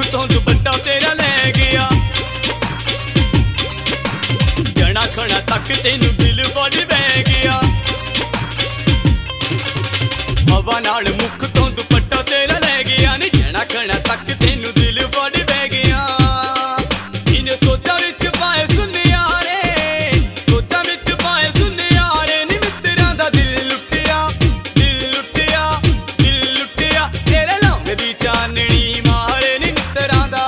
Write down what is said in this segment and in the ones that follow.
तो दुपट्टा तेरा लै गया जना खना तक तेनू दिल बड़ बह गया हवा नाल मुख तो दुपट्टा तेरा लै गया नी जना खना तक तेनू दिल बड़ बह गया इन्हें सोचा विच पाए सुनियारे सोचा विच पाए सुनियारे नी मित्तरां दा दिल लुटिया तेरे लौंग दी चाननी मारे नी मित्तरां दा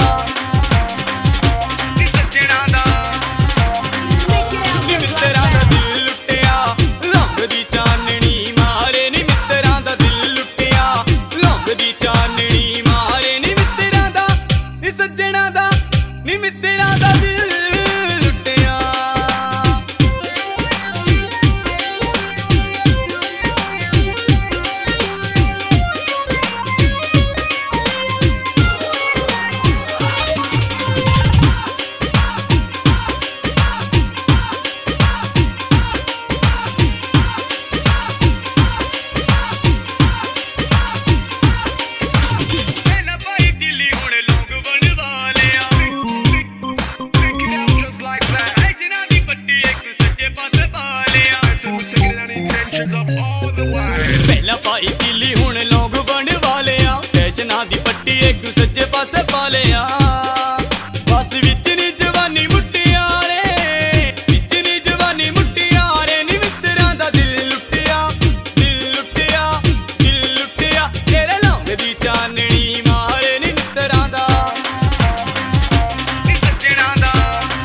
नी सज्जणां दा नी मित्तरां दा दिल लुटिया लौंग दी चाननी मारे नी मित्तरां दा दिल लुटिया लौंग दी चाननी मारे नी मित्तरां दा नी सज्जणां दा नी मित्तरां दा दिल लुटिया पहला भाई दिल्ली हुण लोग बनवा लिया ऐशना दी पट्टी एक सज्जे पासे पा लिया पहला भाई दिल्ली हुण लोग बनवा लिया ऐशना दी पट्टी एक सज्जे पासे पा लिया बस विच नी जवानी मुटियारे विच नी जवानी मुटियारे नी मित्तरां दा दिल लुटिया तेरे लौंग दी चाननी मारे नी मित्तरां दा नी सज्जणां दा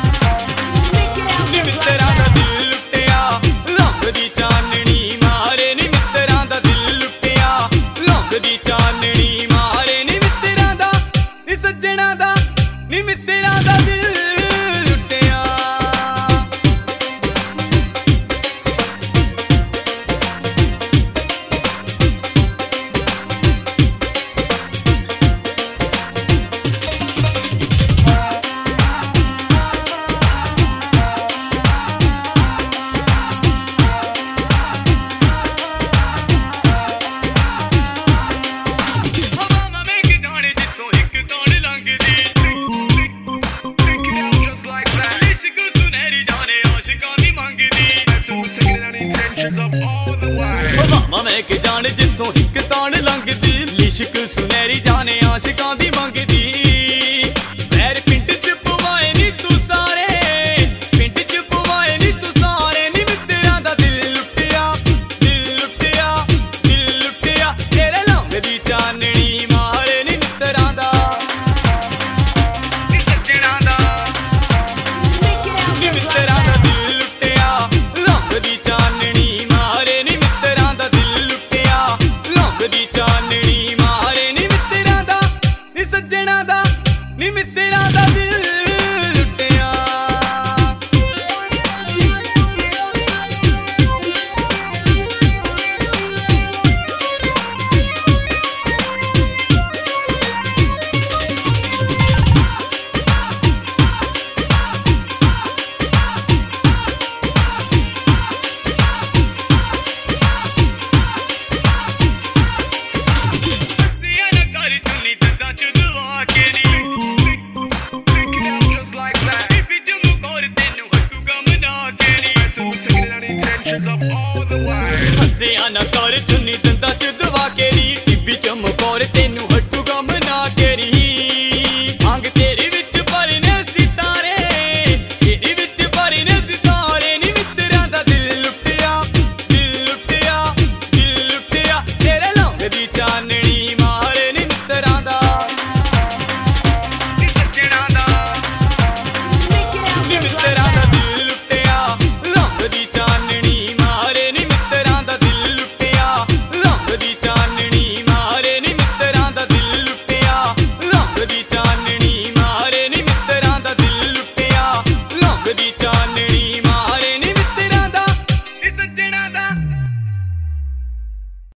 नी मित्तरां दा दिल लुटिया लौंग दी चाननी मारे नी मित्तरां दा दिल लुटिया लौंग दी चाननी मारे नी मित्तरां दा नी सज्जणां दा नी मित्तरां दा दिल लुटिया ਹਵਾਵਾਂ ਵੇਖ ਜਾਣੇ ਜਿੱਥੋਂ ਇੱਕ ਕੌਣ ਲੰਘਦੀ ਇਸ਼ਕ ਸੁਨਹਿਰੀ ਜਾਣੇ ਆਸ਼ਿਕਾਂ ਦੀ ਮੰਗਦੀ ਹਵਾਵਾਂ ਵੇਖ ਜਾਣੇ ਜਿੱਥੋਂ ਇੱਕ ਕੌਣ ਲੰਘਦੀ ਇਸ਼ਕ ਸੁਨਹਿਰੀ ਜਾਣੇ ਆਸ਼ਿਕਾਂ ਦੀ ਮੰਗਦੀ ਵੈਰ ਪਿੰਡ ਚ ਪਵਾਏ ਨੀ ਤੂੰ ਸਾਰੇ ਪਿੰਡ ਚ ਪਵਾਏ ਨੀ ਤੂੰ ਸਾਰੇ ਨੀ ਮਿੱਤਰਾਂ ਦਾ ਦਿਲ ਲੁੱਟਿਆ ਤੇਰੇ ਲੌਂਗ ਦੀ ਚਾਨਣੀ ਮਾਰੇ ਨੀ ਮਿੱਤਰਾਂ ਦਾ ਨੀ ਸੱਜਣਾਂ ਦਾ ਨੀ ਮਿੱਤਰਾਂ ਦਾ ਦਿਲ ਲੁੱਟਿਆ ਲੌਂਗ ਦੀ ਚਾਨਣੀ ਮਾਰੇ ਨੀ ਮਿੱਤਰਾਂ ਦਾ ਦਿਲ ਲੁੱਟਿਆ ਲੌਂਗ ਦੀ ਚਾਨਣੀ ਮਾਰੇ ਨੀ ਮਿੱਤਰਾਂ ਦਾ ਨੀ ਸੱਜਣਾਂ ਦਾ ਨੀ ਮਿੱਤਰਾਂ ਦਾ ਦਿਲ ਲੁੱਟਿਆ ਹੱਸਿਆ ਨਾ ਕਰ ਚੁੰਨੀ ਦੰਦਾਂ ਚ ਦਵਾ ਕੇ ਨੀ ਬੀਬੀ ਜੰਮੂ ਕੌਰ ਤੈਨੂੰ ਹੱਟੂਗਾ ਮਨਾ ਕੇ ਨੀ ਹੱਸਿਆ ਨਾ ਕਰ ਚੁੰਨੀ